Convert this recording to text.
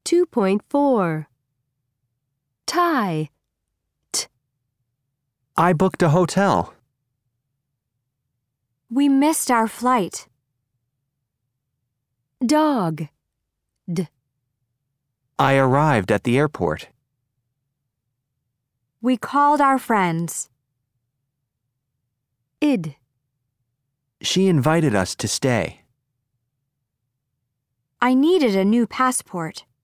2.4 Tie. I booked a hotel. We missed our flight. Dog. I arrived at the airport. We called our friends. Id. She invited us to stay. I needed a new passport.